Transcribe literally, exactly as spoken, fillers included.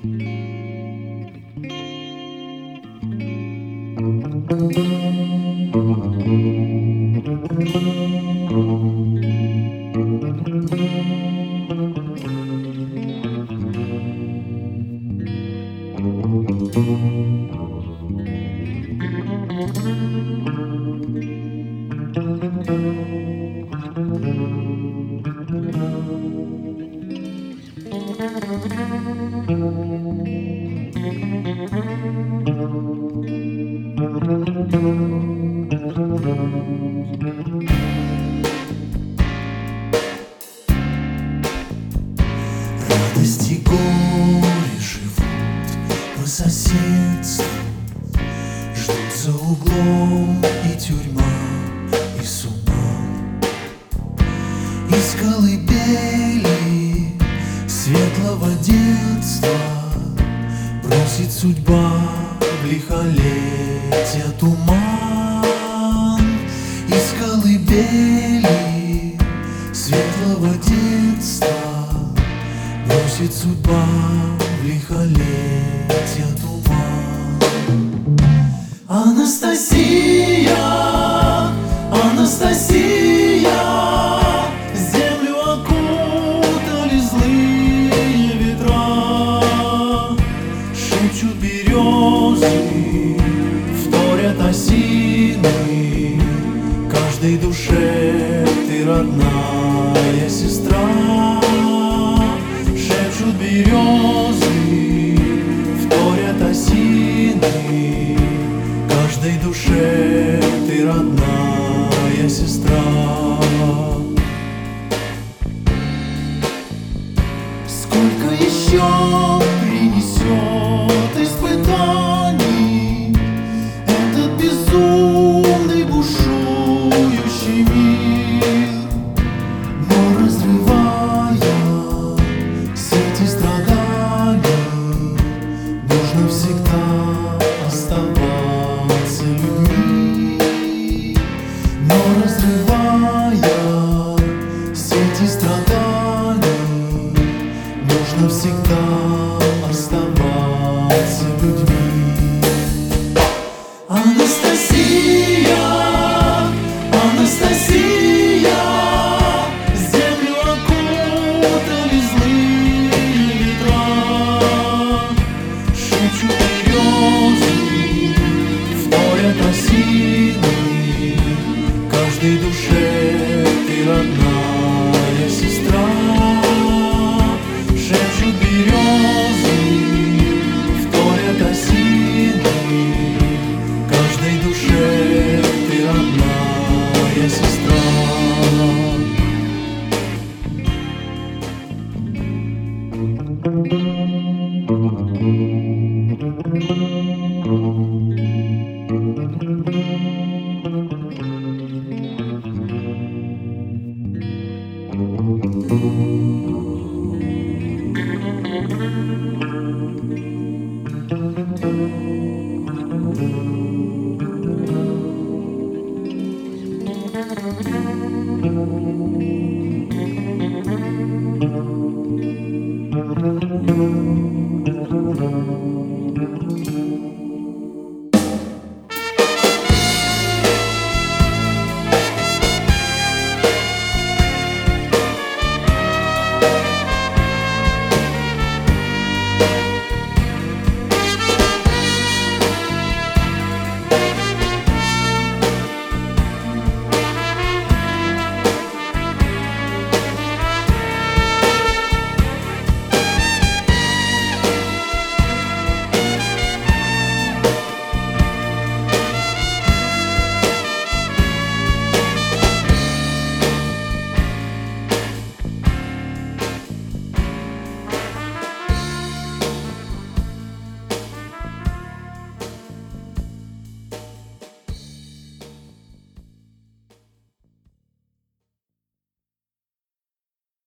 Радость и горе живут по соседству, ждут за углом и тюрьма, и сума. Из колыбели светлого детства бросит судьба в лихолетие туман. Из колыбели светлого детства бросит судьба в лихолетие туман. Анастасия, Анастасия, землю окутали злые ветра, шепчут березы, вторят осины, каждой душе ты родная сестра. Шепчут березы, вторят осины, каждой душе ты родная сестра. Сколько еще принесет испытаний этот безумный бушующий мир, но разрывая сети страданий, нужно всегда оставаться людьми. Но разрывая сети страданий, нужно всегда оставаться людьми. Анастасия, Анастасия, землю окутали злые ветра, шепчут березы, вторят осины, каждой душе ты родная сестра. Шепчут березы, вторят осины, каждой душе ты родная сестра. Thank you.